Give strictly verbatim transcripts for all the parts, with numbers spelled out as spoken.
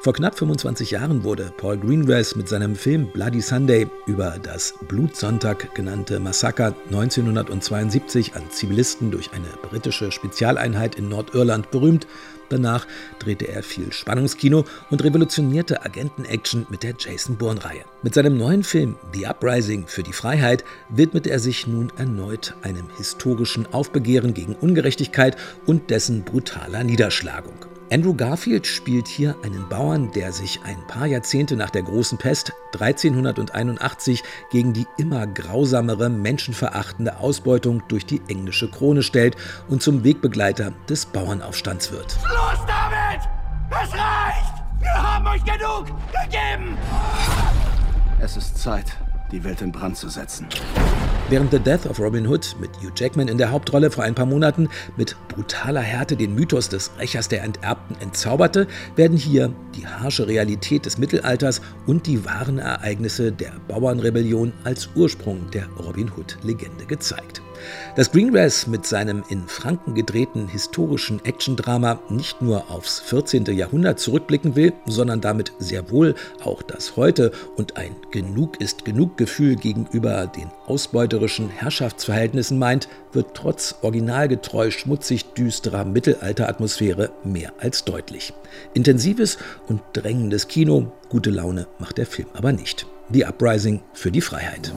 Vor knapp fünfundzwanzig Jahren wurde Paul Greengrass mit seinem Film Bloody Sunday über das Blutsonntag genannte Massaker neunzehnhundertzweiundsiebzig an Zivilisten durch eine britische Spezialeinheit in Nordirland berühmt. Danach drehte er viel Spannungskino und revolutionierte Agenten-Action mit der Jason Bourne-Reihe. Mit seinem neuen Film The Uprising für die Freiheit widmet er sich nun erneut einem historischen Aufbegehren gegen Ungerechtigkeit und dessen brutaler Niederschlagung. Andrew Garfield spielt hier einen Bauern, der sich ein paar Jahrzehnte nach der Großen Pest dreizehnhunderteinundachtzig gegen die immer grausamere, menschenverachtende Ausbeutung durch die englische Krone stellt und zum Wegbegleiter des Bauernaufstands wird. Schluss damit! Es reicht! Wir haben euch genug gegeben! Es ist Zeit, die Welt in Brand zu setzen. Während The Death of Robin Hood mit Hugh Jackman in der Hauptrolle vor ein paar Monaten mit brutaler Härte den Mythos des Rächers der Enterbten entzauberte, werden hier die harsche Realität des Mittelalters und die wahren Ereignisse der Bauernrebellion als Ursprung der Robin Hood-Legende gezeigt. Dass Greengrass mit seinem in Franken gedrehten historischen Actiondrama nicht nur aufs vierzehnte. Jahrhundert zurückblicken will, sondern damit sehr wohl auch das Heute und ein Genug-ist-Genug-Gefühl gegenüber den ausbeuterischen Herrschaftsverhältnissen meint, wird trotz originalgetreu schmutzig düsterer Mittelalteratmosphäre mehr als deutlich. Intensives und drängendes Kino, gute Laune macht der Film aber nicht. The Uprising für die Freiheit.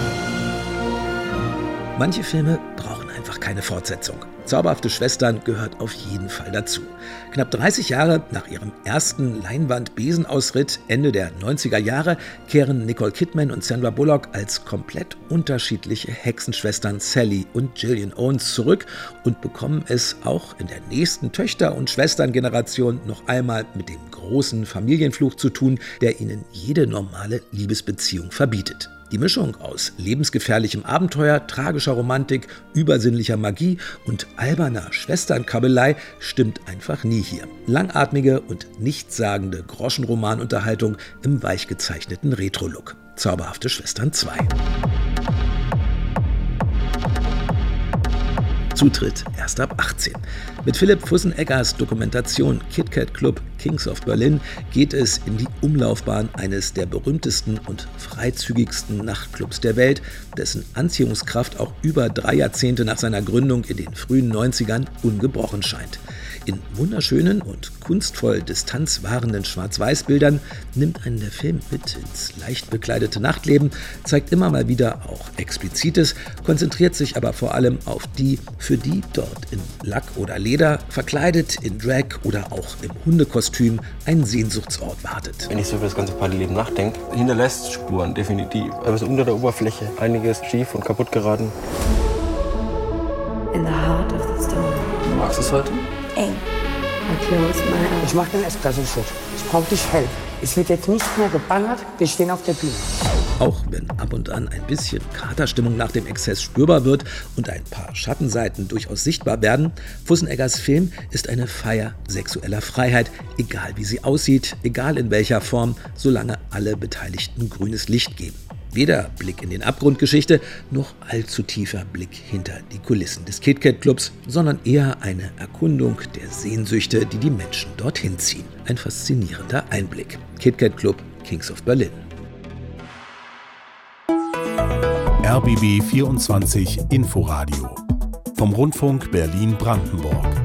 Manche Filme brauchen einfach keine Fortsetzung. Zauberhafte Schwestern gehört auf jeden Fall dazu. Knapp dreißig Jahre nach ihrem ersten Leinwand-Besenausritt Ende der neunziger Jahre kehren Nicole Kidman und Sandra Bullock als komplett unterschiedliche Hexenschwestern Sally und Gillian Owens zurück und bekommen es auch in der nächsten Töchter- und Schwesterngeneration noch einmal mit dem großen Familienfluch zu tun, der ihnen jede normale Liebesbeziehung verbietet. Die Mischung aus lebensgefährlichem Abenteuer, tragischer Romantik, übersinnlicher Magie und alberner Schwesternkabelei stimmt einfach nie hier. Langatmige und nichtssagende Groschenromanunterhaltung im weich gezeichneten Retro-Look. Zauberhafte Schwestern zwei. Zutritt erst ab achtzehn. Mit Philipp Fusseneggers Dokumentation Kit Kat Club Kings of Berlin geht es in die Umlaufbahn eines der berühmtesten und freizügigsten Nachtclubs der Welt, dessen Anziehungskraft auch über drei Jahrzehnte nach seiner Gründung in den frühen neunzigern ungebrochen scheint. In wunderschönen und kunstvoll distanzwahrenden Schwarz-Weiß-Bildern nimmt einen der Film mit ins leicht bekleidete Nachtleben, zeigt immer mal wieder auch Explizites, konzentriert sich aber vor allem auf die, für die dort in Lack oder Leder, verkleidet in Drag oder auch im Hundekostüm ein Sehnsuchtsort wartet. Wenn ich so über das ganze Partyleben nachdenke, hinterlässt Spuren, definitiv. Aber es ist unter der Oberfläche einiges schief und kaputt geraten. In the heart of the storm. Magst du es heute? Eng. I close my eyes. Ich mach den Espresso-Shot. Ich brauch dich hell. Es wird jetzt nicht mehr gebannert, wir stehen auf der Bühne. Auch wenn ab und an ein bisschen Katerstimmung nach dem Exzess spürbar wird und ein paar Schattenseiten durchaus sichtbar werden, Fusseneggers Film ist eine Feier sexueller Freiheit, egal wie sie aussieht, egal in welcher Form, solange alle Beteiligten grünes Licht geben. Weder Blick in den Abgrundgeschichte, noch allzu tiefer Blick hinter die Kulissen des Kit Kat Clubs, sondern eher eine Erkundung der Sehnsüchte, die die Menschen dorthin ziehen. Ein faszinierender Einblick. Kit Kat Club Kings of Berlin. R B B vierundzwanzig Inforadio vom Rundfunk Berlin-Brandenburg.